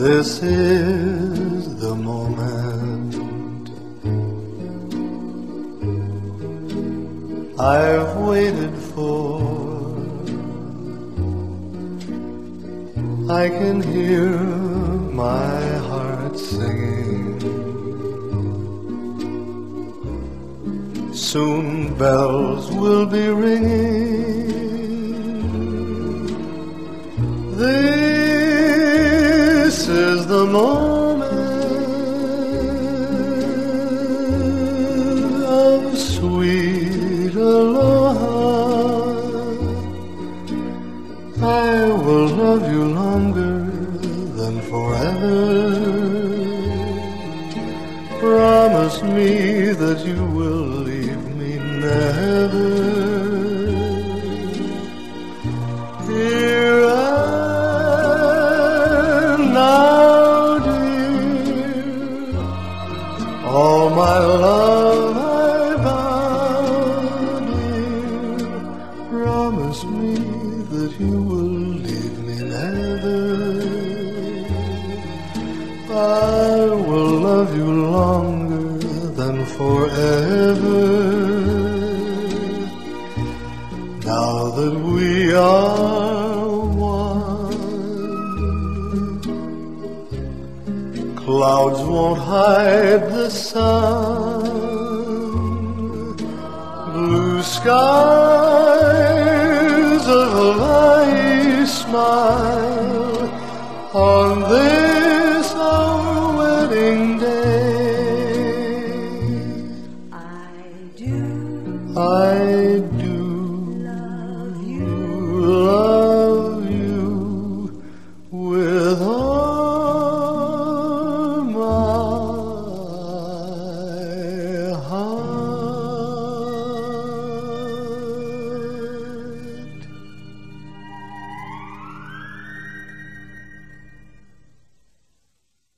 This is the moment I've waited for. I can hear my heart singing. Soon bells will be ringing. This is the moment of sweet aloha. I will love you longer than forever. Promise me that you will leave me never. Here and now, dear, all my love I vow, dear. Promise me that you will leave me never. I will love you longer than forever. Now that we are one, clouds won't hide the sun. Blue skies of a light smile on this our wedding day. I do